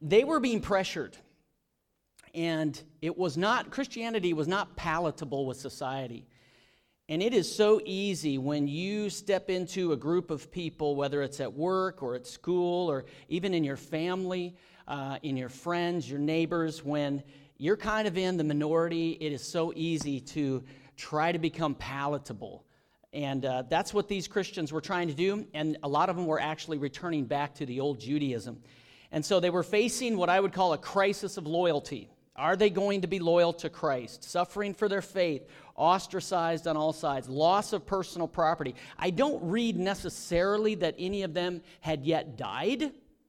they were being pressured. And Christianity was not palatable with society. And it is so easy when you step into a group of people, whether it's at work or at school or even in your family, in your friends, your neighbors, when you're kind of in the minority, it is so easy to try to become palatable. And that's what these Christians were trying to do, and a lot of them were actually returning back to the old Judaism. And so they were facing what I would call a crisis of loyalty. Are they going to be loyal to Christ? Suffering for their faith, ostracized on all sides, loss of personal property. I don't read necessarily that any of them had yet died,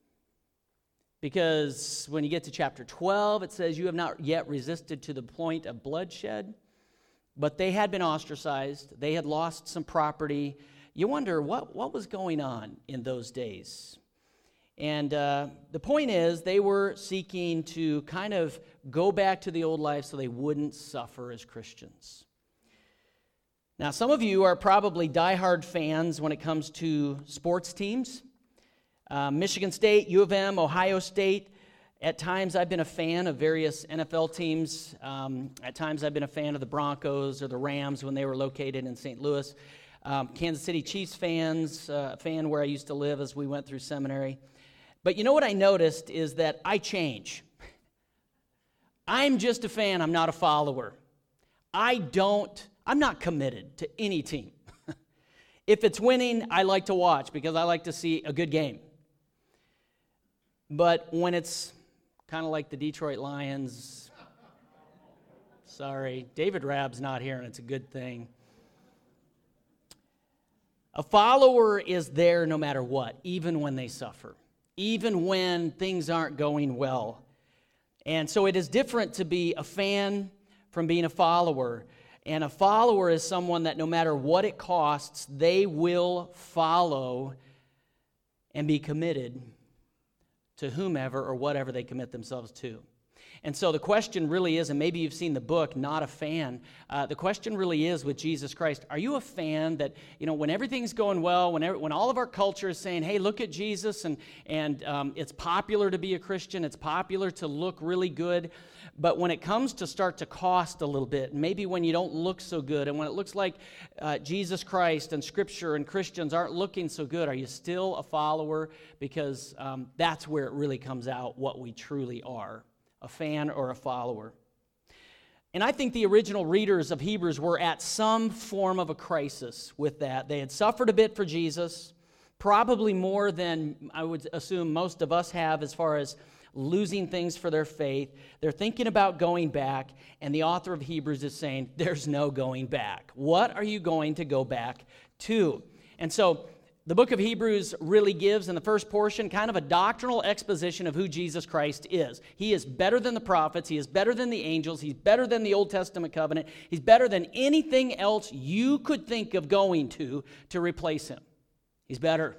because when you get to chapter 12, it says you have not yet resisted to the point of bloodshed. But they had been ostracized. They had lost some property. You wonder what was going on in those days. And the point is, they were seeking to kind of go back to the old life so they wouldn't suffer as Christians. Now, some of you are probably diehard fans when it comes to sports teams. Michigan State, U of M, Ohio State. At times, I've been a fan of various NFL teams. At times, I've been a fan of the Broncos or the Rams when they were located in St. Louis. Kansas City Chiefs fans, a fan where I used to live as we went through seminary. But you know what I noticed is that I change. I'm just a fan. I'm not a follower. I'm not committed to any team. If it's winning, I like to watch because I like to see a good game. But when it's kind of like the Detroit Lions, sorry, David Rabb's not here, and it's a good thing. A follower is there no matter what, even when they suffer, even when things aren't going well. And so it is different to be a fan from being a follower. And a follower is someone that no matter what it costs, they will follow and be committed to whomever or whatever they commit themselves to. And so the question really is, and maybe you've seen the book, Not a Fan, the question really is with Jesus Christ, are you a fan that, when everything's going well, when all of our culture is saying, hey, look at Jesus, and it's popular to be a Christian, it's popular to look really good, but when it comes to start to cost a little bit, maybe when you don't look so good, and when it looks like Jesus Christ and Scripture and Christians aren't looking so good, are you still a follower? Because that's where it really comes out what we truly are. A fan or a follower. And I think the original readers of Hebrews were at some form of a crisis with that. They had suffered a bit for Jesus, probably more than I would assume most of us have as far as losing things for their faith. They're thinking about going back, and the author of Hebrews is saying, there's no going back. What are you going to go back to? And so the book of Hebrews really gives, in the first portion, kind of a doctrinal exposition of who Jesus Christ is. He is better than the prophets. He is better than the angels. He's better than the Old Testament covenant. He's better than anything else you could think of going to replace him. He's better.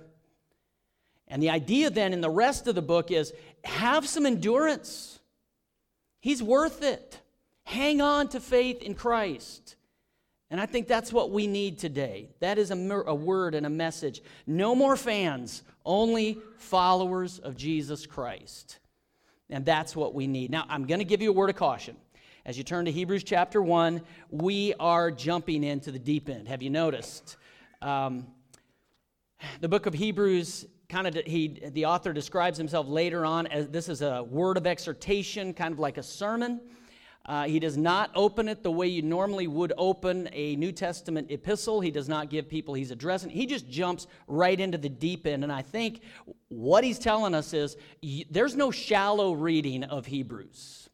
And the idea then in the rest of the book is, have some endurance. He's worth it. Hang on to faith in Christ. And I think that's what we need today. That is a word and a message. No more fans, only followers of Jesus Christ. And that's what we need. Now, I'm going to give you a word of caution. As you turn to Hebrews chapter 1, we are jumping into the deep end. Have you noticed? The book of Hebrews, the author describes himself later on as this is a word of exhortation, kind of like a sermon. He does not open it the way you normally would open a New Testament epistle. He does not give people he's addressing. He just jumps right into the deep end. And I think what he's telling us is there's no shallow reading of Hebrews.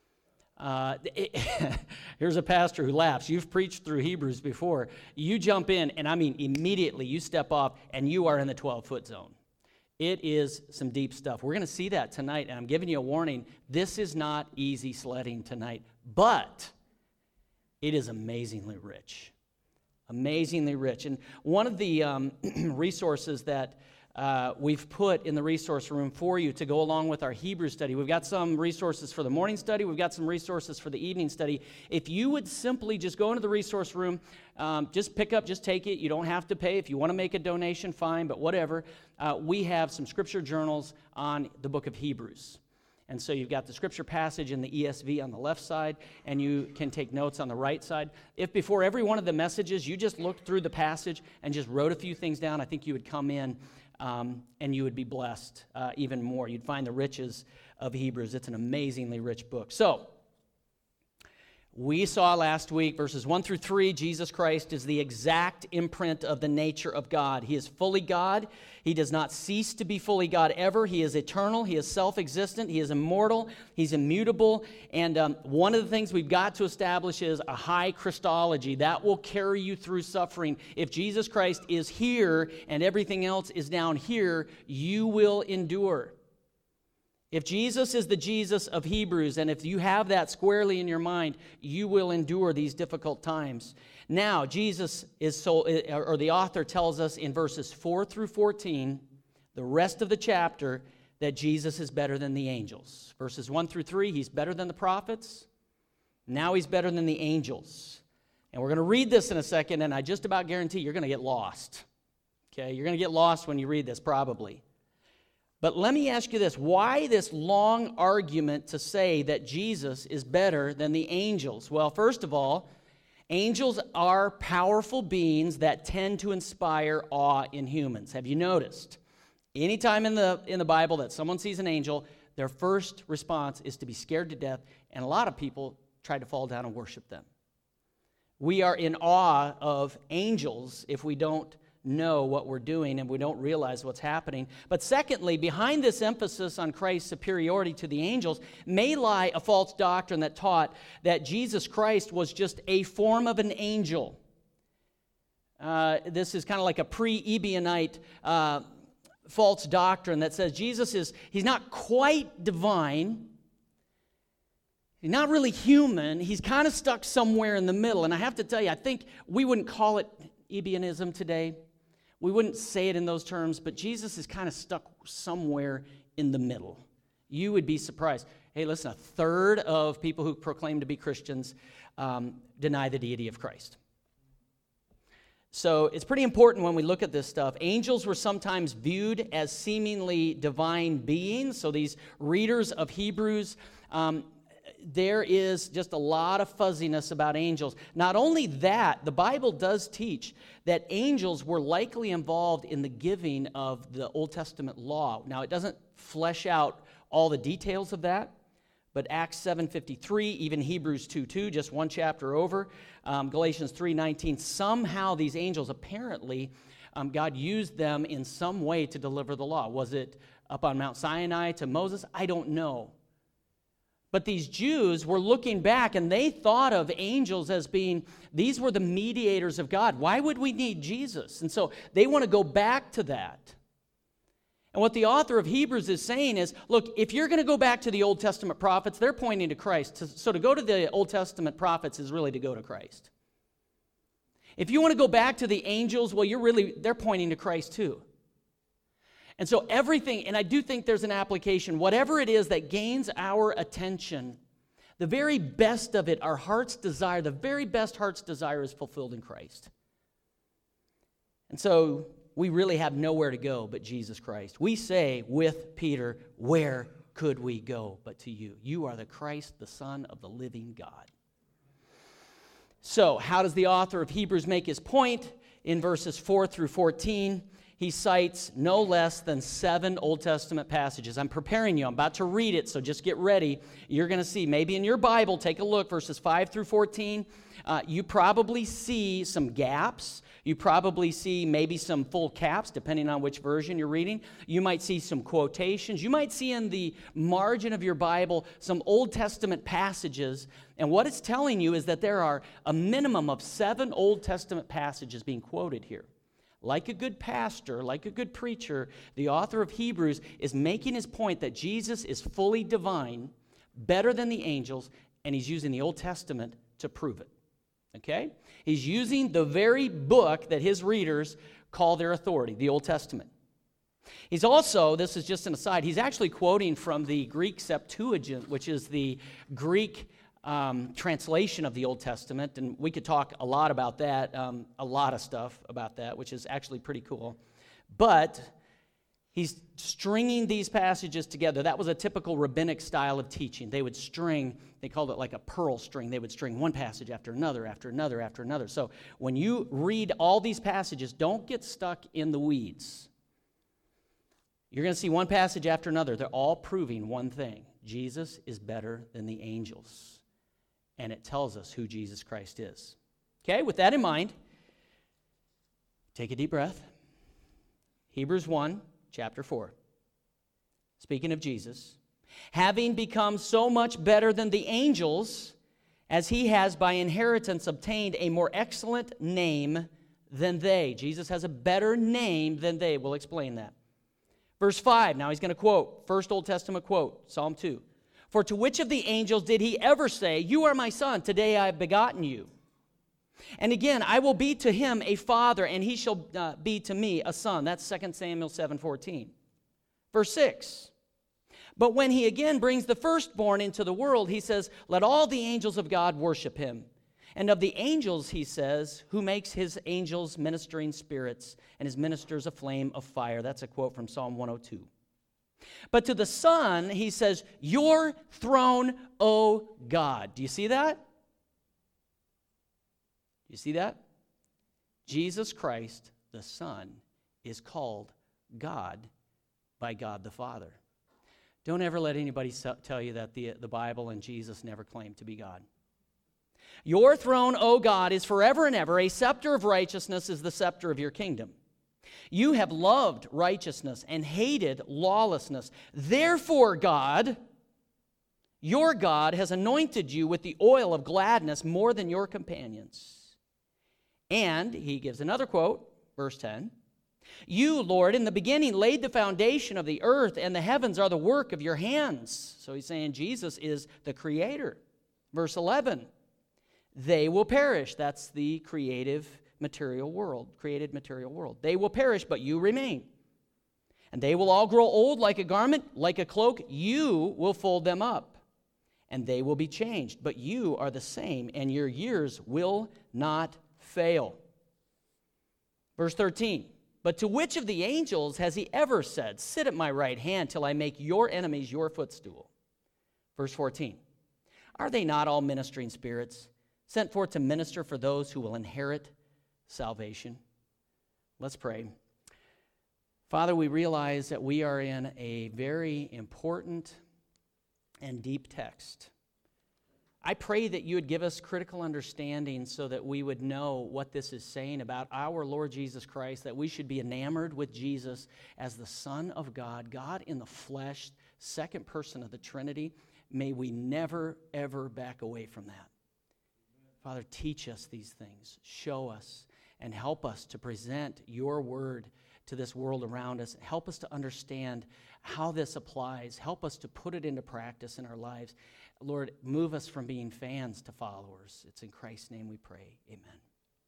Here's a pastor who laughs. You've preached through Hebrews before. You jump in, and I mean immediately you step off, and you are in the 12-foot zone. It is some deep stuff. We're going to see that tonight, and I'm giving you a warning. This is not easy sledding tonight, but it is amazingly rich. Amazingly rich. And one of the resources that we've put in the resource room for you to go along with our Hebrew study, we've got some resources for the morning study, we've got some resources for the evening study. If you would simply just go into the resource room, just take it. You don't have to pay. If you want to make a donation, fine, but whatever. We have some scripture journals on the book of Hebrews. And so you've got the scripture passage in the ESV on the left side, and you can take notes on the right side. If before every one of the messages you just looked through the passage and just wrote a few things down, I think you would come in and you would be blessed even more. You'd find the riches of Hebrews. It's an amazingly rich book. So, we saw last week, verses 1 through 3, Jesus Christ is the exact imprint of the nature of God. He is fully God. He does not cease to be fully God ever. He is eternal. He is self-existent. He is immortal. He's immutable. And one of the things we've got to establish is a high Christology. That will carry you through suffering. If Jesus Christ is here and everything else is down here, you will endure. If Jesus is the Jesus of Hebrews, and if you have that squarely in your mind, you will endure these difficult times. Now, Jesus is the author tells us in verses 4 through 14, the rest of the chapter, that Jesus is better than the angels. Verses 1 through 3, he's better than the prophets. Now he's better than the angels. And we're going to read this in a second, and I just about guarantee you're going to get lost. Okay, you're going to get lost when you read this, probably. But let me ask you this. Why this long argument to say that Jesus is better than the angels? Well, first of all, angels are powerful beings that tend to inspire awe in humans. Have you noticed? Anytime in the Bible that someone sees an angel, their first response is to be scared to death, and a lot of people try to fall down and worship them. We are in awe of angels if we don't know what we're doing and we don't realize what's happening. But secondly, behind this emphasis on Christ's superiority to the angels may lie a false doctrine that taught that Jesus Christ was just a form of an angel. This is kind of like a pre-Ebionite false doctrine that says he's not quite divine. He's not really human. He's kind of stuck somewhere in the middle. And I have to tell you, I think we wouldn't call it Ebionism today. We wouldn't say it in those terms, but Jesus is kind of stuck somewhere in the middle. You would be surprised. Hey, listen, a third of people who proclaim to be Christians deny the deity of Christ. So it's pretty important when we look at this stuff. Angels were sometimes viewed as seemingly divine beings. So these readers of Hebrews, there is just a lot of fuzziness about angels. Not only that, the Bible does teach that angels were likely involved in the giving of the Old Testament law. Now, it doesn't flesh out all the details of that, but Acts 7:53, even Hebrews 2:2, just one chapter over, Galatians 3:19, somehow these angels, apparently, God used them in some way to deliver the law. Was it up on Mount Sinai to Moses? I don't know. But these Jews were looking back, and they thought of angels as being, these were the mediators of God. Why would we need Jesus? And so they want to go back to that. And what the author of Hebrews is saying is, look, if you're going to go back to the Old Testament prophets, they're pointing to Christ. So to go to the Old Testament prophets is really to go to Christ. If you want to go back to the angels, well, they're pointing to Christ too. And so everything, and I do think there's an application, whatever it is that gains our attention, the very best of it, our heart's desire, the very best heart's desire is fulfilled in Christ. And so we really have nowhere to go but Jesus Christ. We say with Peter, where could we go but to you? You are the Christ, the Son of the living God. So how does the author of Hebrews make his point? In verses 4 through 14, he cites no less than 7 Old Testament passages. I'm preparing you. I'm about to read it, so just get ready. You're going to see, maybe in your Bible, take a look, verses 5 through 14. You probably see some gaps. You probably see maybe some full caps, depending on which version you're reading. You might see some quotations. You might see in the margin of your Bible some Old Testament passages. And what it's telling you is that there are a minimum of 7 Old Testament passages being quoted here. Like a good pastor, like a good preacher, the author of Hebrews is making his point that Jesus is fully divine, better than the angels, and he's using the Old Testament to prove it. Okay? He's using the very book that his readers call their authority, the Old Testament. He's also, this is just an aside, he's actually quoting from the Greek Septuagint, which is the Greek translation of the Old Testament, and we could talk a lot about that, a lot of stuff about that, which is actually pretty cool. But He's stringing these passages together. That was a typical rabbinic style of teaching. They would string, they called it like a pearl string. They would string one passage after another, after another, after another. So when you read all these passages, don't get stuck in the weeds. You're going to see one passage after another. They're all proving one thing. Jesus is better than the angels. And it tells us who Jesus Christ is. Okay, with that in mind, take a deep breath. Hebrews 1. Chapter 4. Speaking of Jesus, having become so much better than the angels, as he has by inheritance obtained a more excellent name than they. Jesus has a better name than they. We'll explain that. Verse 5, now he's going to quote, first Old Testament quote, Psalm 2. For to which of the angels did he ever say, you are my son, today I have begotten you? And again, I will be to him a father, and he shall be to me a son. That's 2 Samuel 7:14. Verse 6. But when he again brings the firstborn into the world, he says, let all the angels of God worship him. And of the angels, he says, who makes his angels ministering spirits and his ministers a flame of fire. That's a quote from Psalm 102. But to the Son, he says, your throne, O God. Do you see that? You see that? Jesus Christ, the Son, is called God by God the Father. Don't ever let anybody tell you that the Bible and Jesus never claimed to be God. Your throne, O God, is forever and ever. A scepter of righteousness is the scepter of your kingdom. You have loved righteousness and hated lawlessness. Therefore, God, your God, has anointed you with the oil of gladness more than your companions. And he gives another quote, verse 10. You, Lord, in the beginning laid the foundation of the earth, and the heavens are the work of your hands. So he's saying Jesus is the creator. Verse 11. They will perish. That's the created material world. They will perish, but you remain. And they will all grow old like a garment, like a cloak. You will fold them up. And they will be changed. But you are the same, and your years will not fail. Verse 13. But to which of the angels has he ever said, sit at my right hand till I make your enemies your footstool? Verse 14. Are they not all ministering spirits, sent forth to minister for those who will inherit salvation? Let's pray. Father, we realize that we are in a very important and deep text. I pray that you would give us critical understanding so that we would know what this is saying about our Lord Jesus Christ, that we should be enamored with Jesus as the Son of God, God in the flesh, second person of the Trinity. May we never, ever back away from that. Father, teach us these things, show us, and help us to present your word to this world around us. Help us to understand how this applies. Help us to put it into practice in our lives. Lord, move us from being fans to followers. It's in Christ's name we pray. Amen.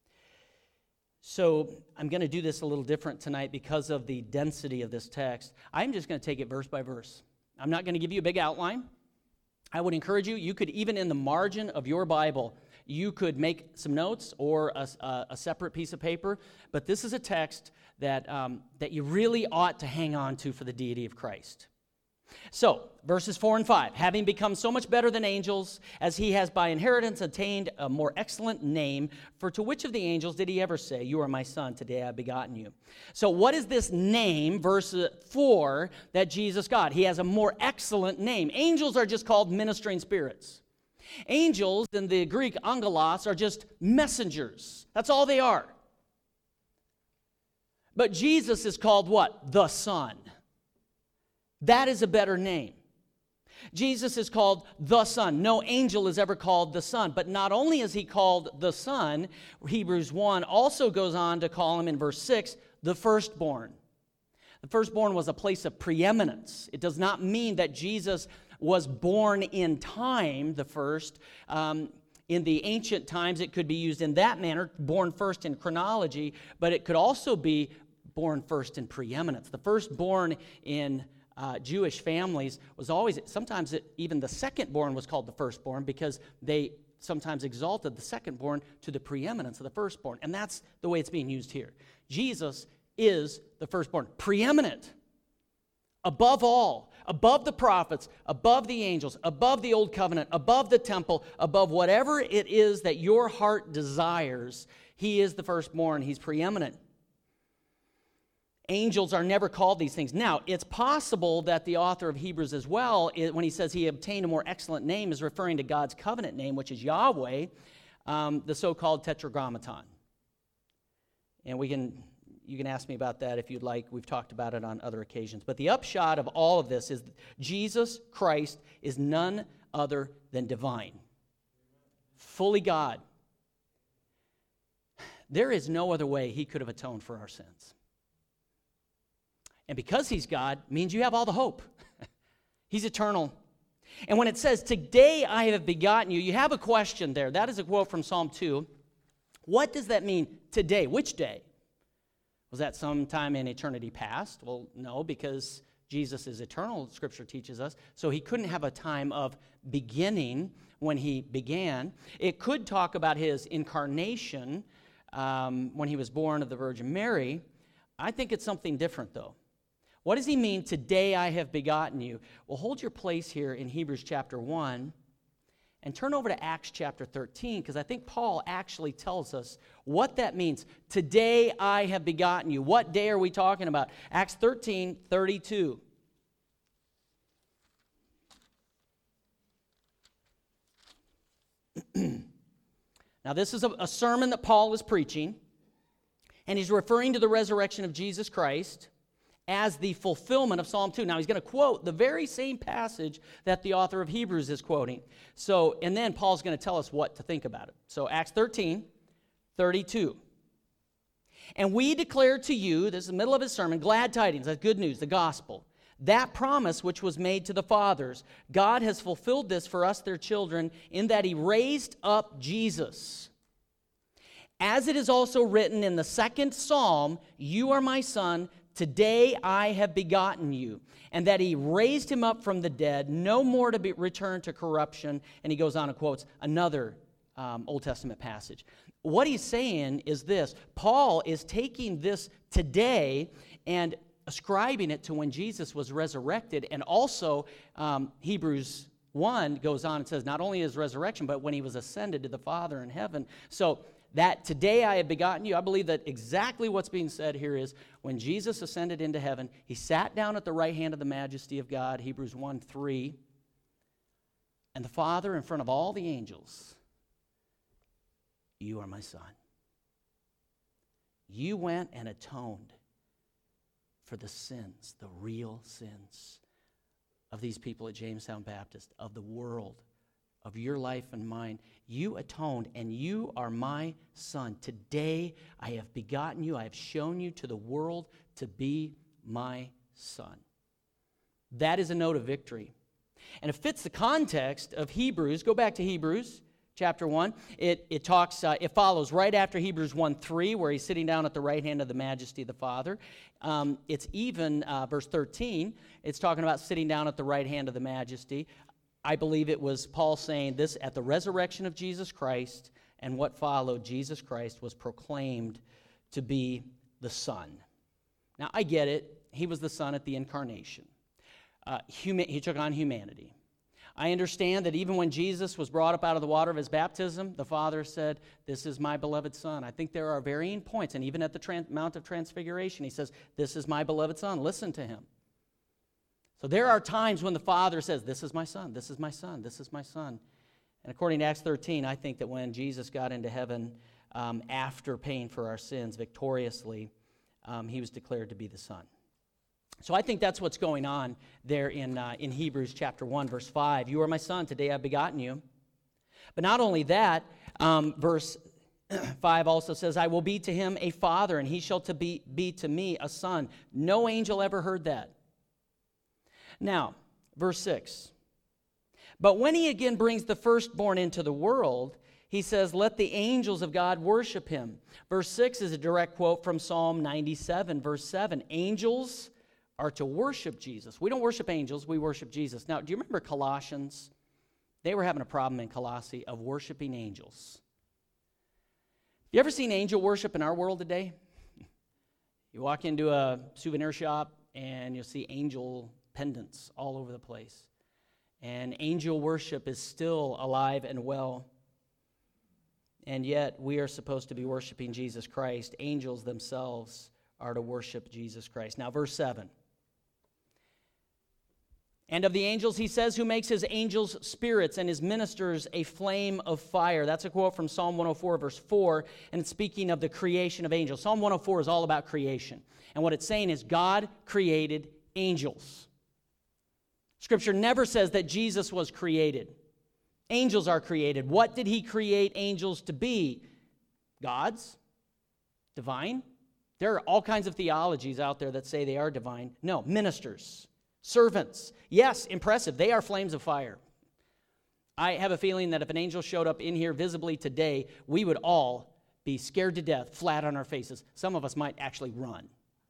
So I'm going to do this a little different tonight because of the density of this text. I'm just going to take it verse by verse. I'm not going to give you a big outline. I would encourage you, you could even in the margin of your Bible, you could make some notes or a separate piece of paper, but this is a text that you really ought to hang on to for the deity of Christ. So, verses 4 and 5, having become so much better than angels, as he has by inheritance attained a more excellent name, for to which of the angels did he ever say, you are my son, today I have begotten you? So what is this name, verse 4, that Jesus got? He has a more excellent name. Angels are just called ministering spirits. Angels, in the Greek angelos, are just messengers. That's all they are. But Jesus is called what? The Son. That is a better name. Jesus is called the Son. No angel is ever called the Son. But not only is he called the Son, Hebrews 1 also goes on to call him in verse 6, the firstborn. The firstborn was a place of preeminence. It does not mean that Jesus was born in time, the first. In the ancient times, it could be used in that manner, born first in chronology, but it could also be born first in preeminence. The firstborn in Jewish families was always, sometimes even the secondborn was called the firstborn because they sometimes exalted the secondborn to the preeminence of the firstborn. And that's the way it's being used here. Jesus is the firstborn, preeminent. above all, above the prophets, above the angels, above the old covenant, above the temple, above whatever it is that your heart desires. He is the firstborn. He's preeminent. Angels are never called these things. Now, it's possible that the author of Hebrews as well, when he says he obtained a more excellent name, is referring to God's covenant name, which is Yahweh, the so-called Tetragrammaton. And you can ask me about that if you'd like. We've talked about it on other occasions. But the upshot of all of this is Jesus Christ is none other than divine, fully God. There is no other way he could have atoned for our sins. And because he's God, means you have all the hope. He's eternal. And when it says, today I have begotten you, you have a question there. That is a quote from Psalm 2. What does that mean, today? Which day? Was that sometime in eternity past? Well, no, because Jesus is eternal, Scripture teaches us. So he couldn't have a time of beginning when he began. It could talk about his incarnation when he was born of the Virgin Mary. I think it's something different, though. What does he mean, today I have begotten you? Well, hold your place here in Hebrews chapter 1 and turn over to Acts chapter 13, because I think Paul actually tells us what that means. Today I have begotten you. What day are we talking about? Acts 13:32. Now, this is a sermon that Paul is preaching, and he's referring to the resurrection of Jesus Christ as the fulfillment of Psalm 2. Now, he's going to quote the very same passage that the author of Hebrews is quoting. So, and then Paul's going to tell us what to think about it. So, Acts 13:32. And we declare to you, this is the middle of his sermon, glad tidings, that's good news, the gospel. That promise which was made to the fathers, God has fulfilled this for us, their children, in that he raised up Jesus. As it is also written in the second psalm, you are my son, today I have begotten you. And that he raised him up from the dead, no more to be returned to corruption. And he goes on and quotes another Old Testament passage. What he's saying is this. Paul is taking this today and ascribing it to when Jesus was resurrected. And also Hebrews 1 goes on and says not only his resurrection, but when he was ascended to the Father in heaven. So that today I have begotten you, I believe that exactly what's being said here is when Jesus ascended into heaven, he sat down at the right hand of the majesty of God, Hebrews 1:3, and the Father in front of all the angels, you are my son. You went and atoned for the sins, the real sins of these people at Jamestown Baptist, of the world, of your life and mine. You atoned, and you are my son. Today I have begotten you. I have shown you to the world to be my son. That is a note of victory. And it fits the context of Hebrews. Go back to Hebrews chapter 1. It follows right after Hebrews 1:3, where he's sitting down at the right hand of the majesty of the Father. It's even verse 13. It's talking about sitting down at the right hand of the majesty. I believe it was Paul saying this at the resurrection of Jesus Christ, and what followed, Jesus Christ was proclaimed to be the Son. Now, I get it. He was the Son at the incarnation. He took on humanity. I understand that even when Jesus was brought up out of the water of his baptism, the Father said, this is my beloved Son. I think there are varying points, and even at the Mount of Transfiguration, he says, this is my beloved Son. Listen to him. So there are times when the Father says, this is my son, this is my son, this is my son. And according to Acts 13, I think that when Jesus got into heaven after paying for our sins victoriously, he was declared to be the Son. So I think that's what's going on there in Hebrews chapter 1, verse 5. You are my son, today I've begotten you. But not only that, verse 5 also says, I will be to him a father, and he shall be to me a son. No angel ever heard that. Now, verse 6. But when he again brings the firstborn into the world, he says, let the angels of God worship him. Verse 6 is a direct quote from Psalm 97, verse 7. Angels are to worship Jesus. We don't worship angels, we worship Jesus. Now, do you remember Colossians? They were having a problem in Colossae of worshiping angels. You ever seen angel worship in our world today? You walk into a souvenir shop and you'll see angel pendants all over the place. And angel worship is still alive and well. And yet we are supposed to be worshiping Jesus Christ. Angels themselves are to worship Jesus Christ. Now, verse 7. And of the angels, he says, who makes his angels spirits and his ministers a flame of fire. That's a quote from Psalm 104, verse 4, and it's speaking of the creation of angels. Psalm 104 is all about creation. And what it's saying is God created angels. Scripture never says that Jesus was created. Angels are created. What did he create angels to be? Gods? Divine? There are all kinds of theologies out there that say they are divine. No, ministers. Servants. Yes, impressive. They are flames of fire. I have a feeling that if an angel showed up in here visibly today, we would all be scared to death, flat on our faces. Some of us might actually run.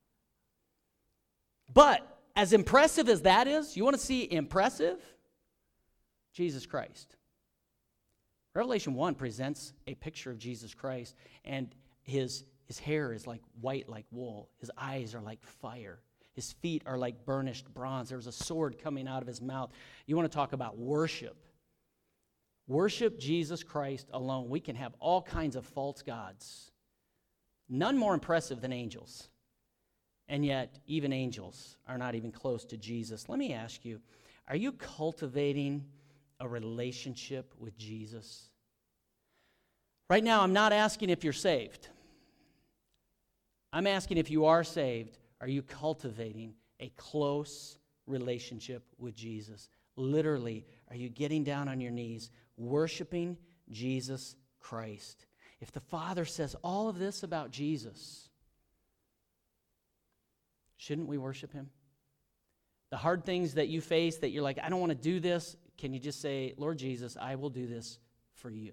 But as impressive as that is, you want to see impressive? Jesus Christ. Revelation 1 presents a picture of Jesus Christ, and his hair is like white like wool. His eyes are like fire. His feet are like burnished bronze. There's a sword coming out of his mouth. You want to talk about worship. Worship Jesus Christ alone. We can have all kinds of false gods. None more impressive than angels. And yet, even angels are not even close to Jesus. Let me ask you, are you cultivating a relationship with Jesus? Right now, I'm not asking if you're saved. I'm asking if you are saved, are you cultivating a close relationship with Jesus? Literally, are you getting down on your knees, worshiping Jesus Christ? If the Father says all of this about Jesus, shouldn't we worship him? The hard things that you face that you're like, I don't want to do this, can you just say, Lord Jesus, I will do this for you?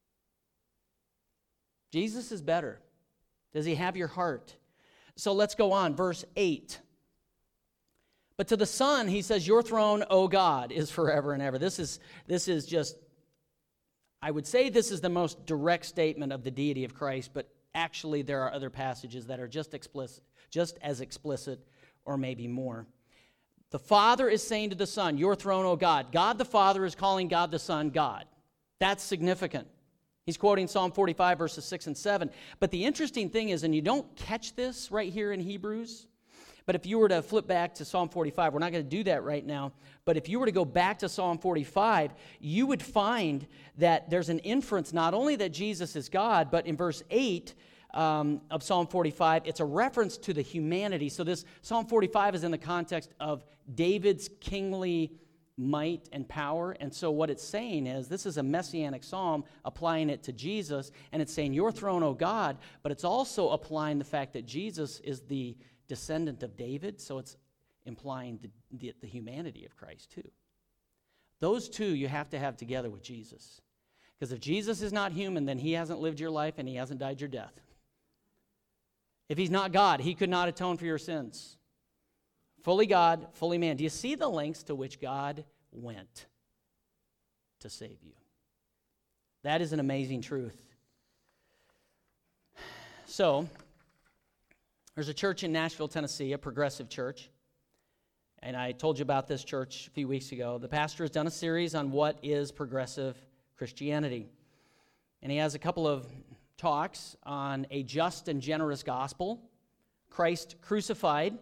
Jesus is better. Does he have your heart? So let's go on. Verse 8. But to the Son, he says, your throne, O God, is forever and ever. This is just, I would say this is the most direct statement of the deity of Christ, but actually there are other passages that are just as explicit, or maybe more. The Father is saying to the Son, your throne, O God. God the Father is calling God the Son God. That's significant. He's quoting Psalm 45, verses 6 and 7. But the interesting thing is, and you don't catch this right here in Hebrews, but if you were to flip back to Psalm 45, we're not going to do that right now, but if you were to go back to Psalm 45, you would find that there's an inference not only that Jesus is God, but in verse 8 of Psalm 45, it's a reference to the humanity. So this Psalm 45 is in the context of David's kingly might and power. And so what it's saying is, this is a messianic psalm applying it to Jesus, and it's saying, your throne, O God, but it's also applying the fact that Jesus is the descendant of David, so it's implying the humanity of Christ too. Those two you have to have together with Jesus. Because if Jesus is not human, then he hasn't lived your life and he hasn't died your death. If he's not God, he could not atone for your sins. Fully God, fully man. Do you see the lengths to which God went to save you? That is an amazing truth. So, there's a church in Nashville, Tennessee, a progressive church. And I told you about this church a few weeks ago. The pastor has done a series on what is progressive Christianity. And he has a couple of talks on a just and generous gospel, Christ crucified.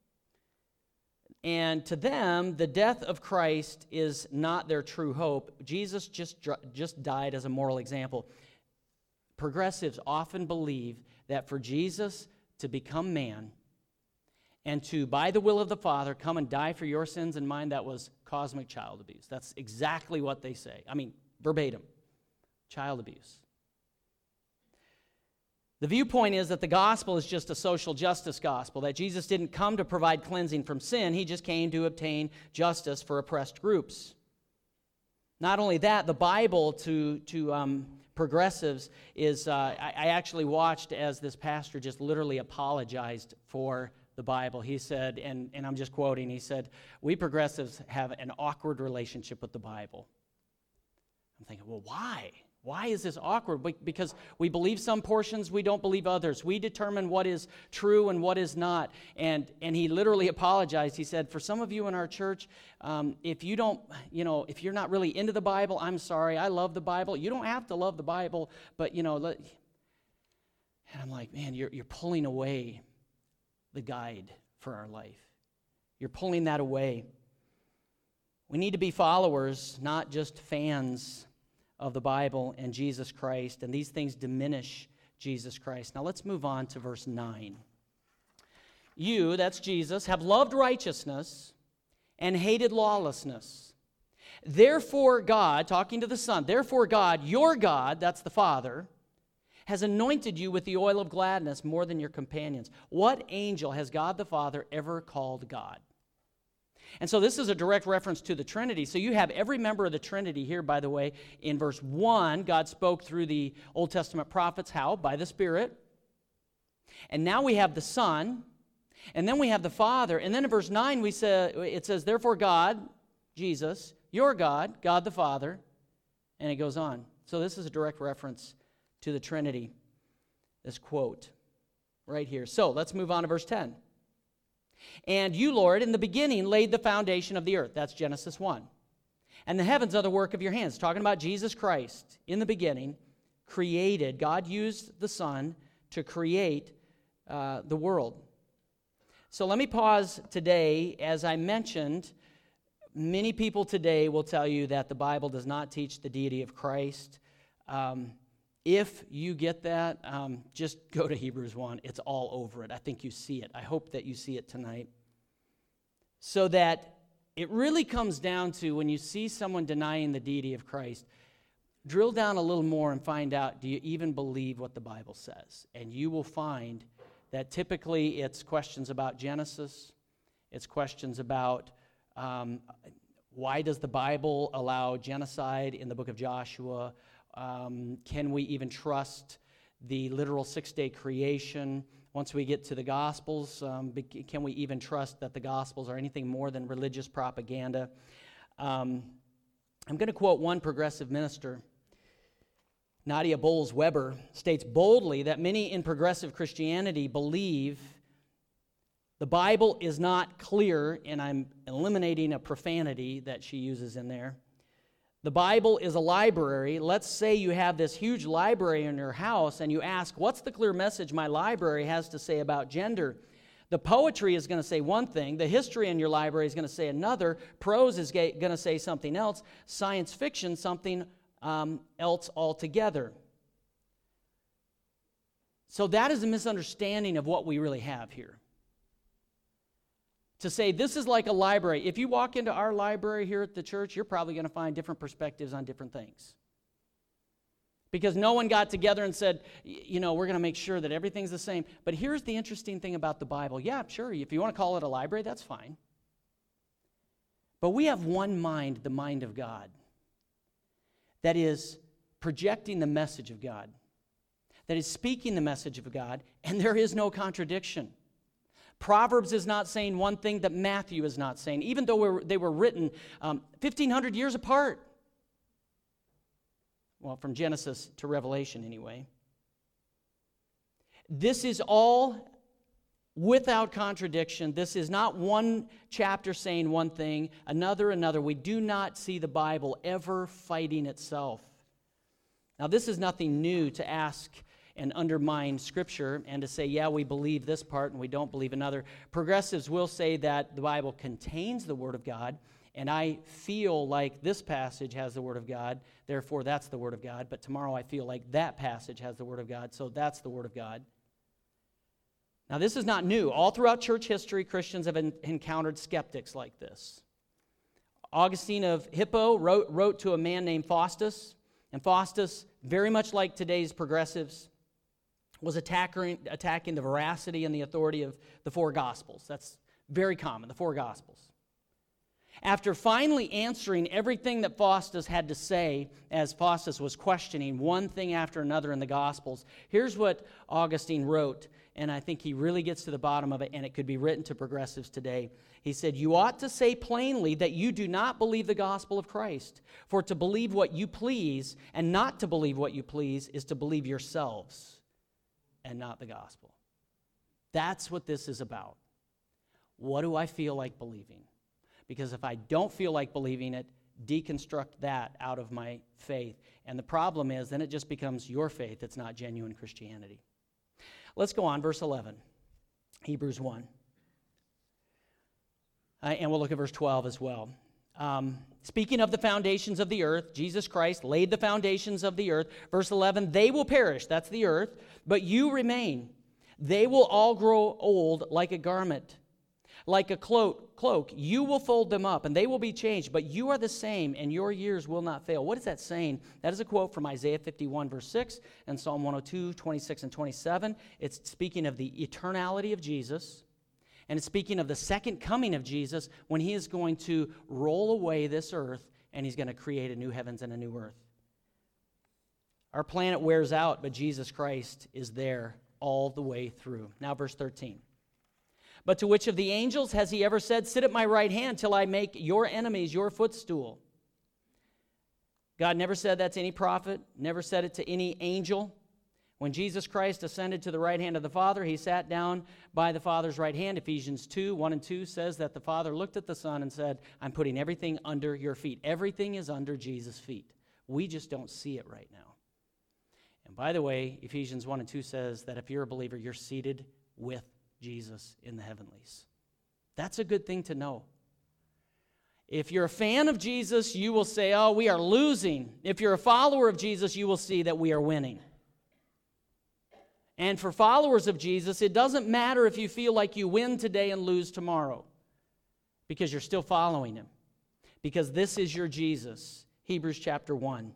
And to them, the death of Christ is not their true hope. Jesus just died as a moral example. Progressives often believe that for Jesus to become man and to, by the will of the Father, come and die for your sins and mine, that was cosmic child abuse. That's exactly what they say. I mean, verbatim. Child abuse. The viewpoint is that the gospel is just a social justice gospel, that Jesus didn't come to provide cleansing from sin. He just came to obtain justice for oppressed groups. Not only that, the Bible to progressives is, I actually watched as this pastor just literally apologized for the Bible. He said, and I'm just quoting, he said, we progressives have an awkward relationship with the Bible. I'm thinking, well, why? Why is this awkward? Because we believe some portions, we don't believe others. We determine what is true and what is not. And he literally apologized. He said, for some of you in our church, if you don't, if you're not really into the Bible, I'm sorry. I love the Bible. You don't have to love the Bible, but, and I'm like, man, you're pulling away the guide for our life. You're pulling that away. We need to be followers, not just fans of the Bible and Jesus Christ, and these things diminish Jesus Christ. Now let's move on to verse 9. You, that's Jesus, have loved righteousness and hated lawlessness. Therefore God, talking to the Son, therefore God, your God, that's the Father, has anointed you with the oil of gladness more than your companions. What angel has God the Father ever called God? And so this is a direct reference to the Trinity. So you have every member of the Trinity here, by the way. In verse 1, God spoke through the Old Testament prophets. How? By the Spirit. And now we have the Son. And then we have the Father. And then in verse 9, it says, therefore God, Jesus, your God, God the Father. And it goes on. So this is a direct reference to the Trinity, this quote right here. So let's move on to verse 10. And you, Lord, in the beginning laid the foundation of the earth. That's Genesis 1. And the heavens are the work of your hands. Talking about Jesus Christ. In the beginning, created. God used the Son to create the world. So let me pause today. As I mentioned, many people today will tell you that the Bible does not teach the deity of Christ. If you get that, just go to Hebrews 1. It's all over it. I think you see it. I hope that you see it tonight. So that it really comes down to when you see someone denying the deity of Christ, drill down a little more and find out, do you even believe what the Bible says? And you will find that typically it's questions about Genesis. It's questions about why does the Bible allow genocide in the book of Joshua? Can we even trust the literal six-day creation? Once we get to the Gospels, can we even trust that the Gospels are anything more than religious propaganda? I'm going to quote one progressive minister. Nadia Bowles-Weber states boldly that many in progressive Christianity believe the Bible is not clear, and I'm eliminating a profanity that she uses in there. The Bible is a library. Let's say you have this huge library in your house and you ask, what's the clear message my library has to say about gender? The poetry is going to say one thing. The history in your library is going to say another. Prose is going to say something else. Science fiction, something else altogether. So that is a misunderstanding of what we really have here. To say this is like a library. If you walk into our library here at the church, you're probably going to find different perspectives on different things. Because no one got together and said, we're going to make sure that everything's the same. But here's the interesting thing about the Bible. Yeah, sure, if you want to call it a library, that's fine. But we have one mind, the mind of God, that is projecting the message of God, that is speaking the message of God, and there is no contradiction. Proverbs is not saying one thing that Matthew is not saying, even though they were written 1,500 years apart. Well, from Genesis to Revelation anyway. This is all without contradiction. This is not one chapter saying one thing, another. We do not see the Bible ever fighting itself. Now, this is nothing new to ask and undermine Scripture and to say, yeah, we believe this part and we don't believe another. Progressives will say that the Bible contains the Word of God, and I feel like this passage has the Word of God, therefore that's the Word of God, but tomorrow I feel like that passage has the Word of God, so that's the Word of God. Now, this is not new. All throughout church history, Christians have encountered skeptics like this. Augustine of Hippo wrote to a man named Faustus, and Faustus, very much like today's progressives, was attacking the veracity and the authority of the four Gospels. That's very common, the four Gospels. After finally answering everything that Faustus had to say, as Faustus was questioning one thing after another in the Gospels, here's what Augustine wrote and I think he really gets to the bottom of it, and it could be written to progressives today. He said, "You ought to say plainly that you do not believe the gospel of Christ. For to believe what you please and not to believe what you please is to believe yourselves and not the gospel." That's what this is about. What do I feel like believing? Because if I don't feel like believing it, deconstruct that out of my faith. And the problem is, then it just becomes your faith. It's not genuine Christianity. Let's go on, verse 11, Hebrews 1. And we'll look at verse 12 as well. Speaking of the foundations of the earth, Jesus Christ laid the foundations of the earth. Verse 11, they will perish, that's the earth, but you remain. They will all grow old like a garment. Like a cloak, you will fold them up, and they will be changed, but you are the same, and your years will not fail. What is that saying? That is a quote from Isaiah 51, verse 6, and Psalm 102, 26 and 27. It's speaking of the eternality of Jesus, and it's speaking of the second coming of Jesus when he is going to roll away this earth, and he's going to create a new heavens and a new earth. Our planet wears out, but Jesus Christ is there all the way through. Now, verse 13. But to which of the angels has he ever said, "Sit at my right hand till I make your enemies your footstool"? God never said that to any prophet, never said it to any angel. When Jesus Christ ascended to the right hand of the Father, he sat down by the Father's right hand. Ephesians 2, 1 and 2 says that the Father looked at the Son and said, "I'm putting everything under your feet." Everything is under Jesus' feet. We just don't see it right now. And by the way, Ephesians 1 and 2 says that if you're a believer, you're seated with Jesus in the heavenlies. That's a good thing to know. If you're a fan of Jesus, you will say, "Oh, we are losing." If you're a follower of Jesus, you will see that we are winning. And for followers of Jesus, it doesn't matter if you feel like you win today and lose tomorrow, because you're still following him. Because this is your Jesus. Hebrews chapter 1.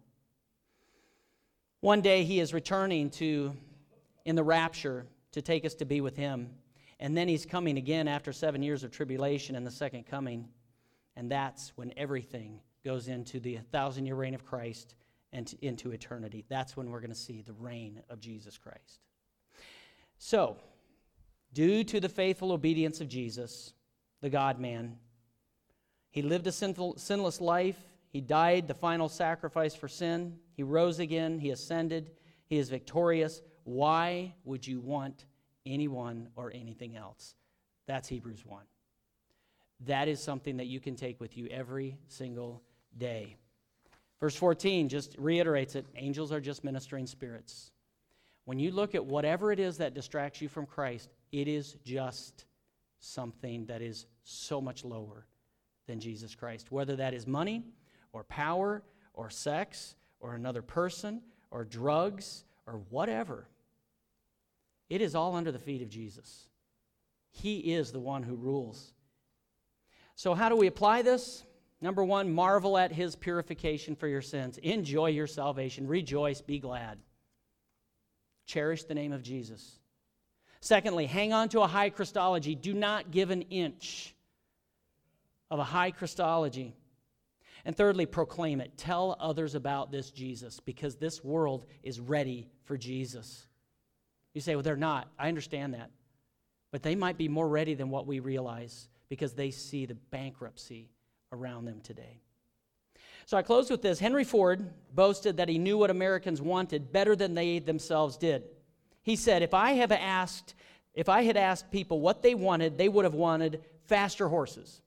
One day he is returning in the rapture to take us to be with him. And then he's coming again after 7 years of tribulation in the second coming. And that's when everything goes into the 1,000-year reign of Christ and into eternity. That's when we're going to see the reign of Jesus Christ. So, due to the faithful obedience of Jesus, the God-man, he lived a sinless life. He died the final sacrifice for sin. He rose again. He ascended. He is victorious. Why would you want anyone or anything else? That's Hebrews 1. That is something that you can take with you every single day. Verse 14 just reiterates it. Angels are just ministering spirits. When you look at whatever it is that distracts you from Christ, it is just something that is so much lower than Jesus Christ. Whether that is money or power or sex or another person or drugs or whatever. It is all under the feet of Jesus. He is the one who rules. So how do we apply this? Number one, marvel at his purification for your sins. Enjoy your salvation. Rejoice, be glad. Cherish the name of Jesus. Secondly, hang on to a high Christology. Do not give an inch of a high Christology. And thirdly, proclaim it. Tell others about this Jesus, because this world is ready for Jesus. You say, well, they're not. I understand that. But they might be more ready than what we realize, because they see the bankruptcy around them today. So I close with this. Henry Ford boasted that he knew what Americans wanted better than they themselves did. He said, if I had asked people what they wanted, they would have wanted faster horses.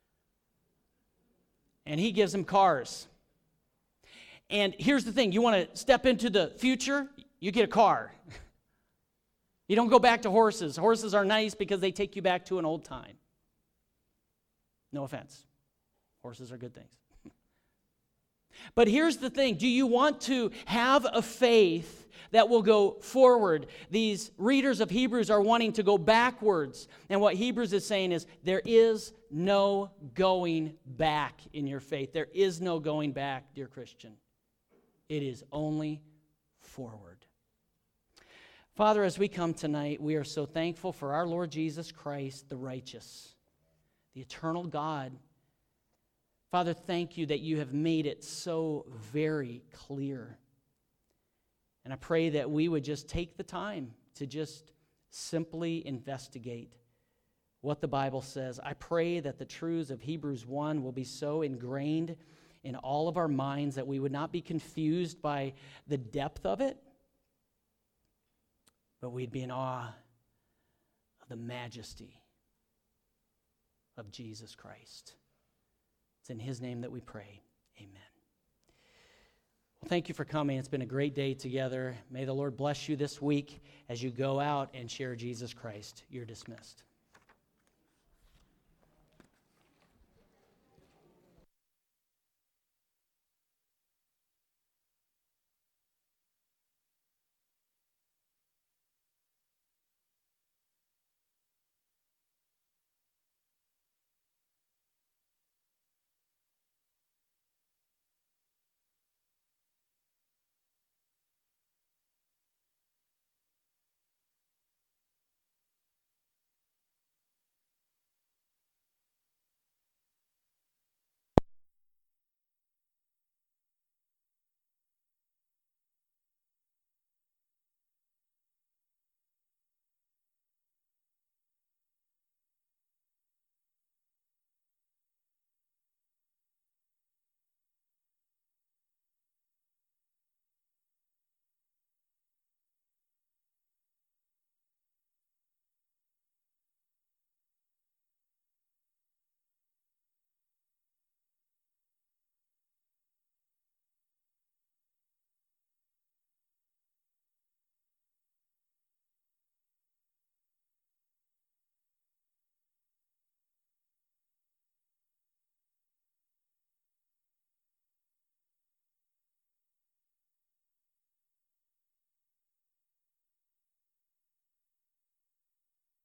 And he gives them cars. And here's the thing. You want to step into the future? You get a car. You don't go back to horses. Horses are nice because they take you back to an old time. No offense. Horses are good things. But here's the thing. Do you want to have a faith that will go forward? These readers of Hebrews are wanting to go backwards. And what Hebrews is saying is there is no going back in your faith. There is no going back, dear Christian. It is only forward. Father, as we come tonight, we are so thankful for our Lord Jesus Christ, the righteous, the eternal God. Father, thank you that you have made it so very clear. And I pray that we would just take the time to just Simply investigate what the Bible says. I pray that the truths of Hebrews 1 will be so ingrained in all of our minds that we would not be confused by the depth of it, but we'd be in awe of the majesty of Jesus Christ. It's in his name that we pray. Amen. Well, thank you for coming. It's been a great day together. May the Lord bless you this week as you go out and share Jesus Christ. You're dismissed.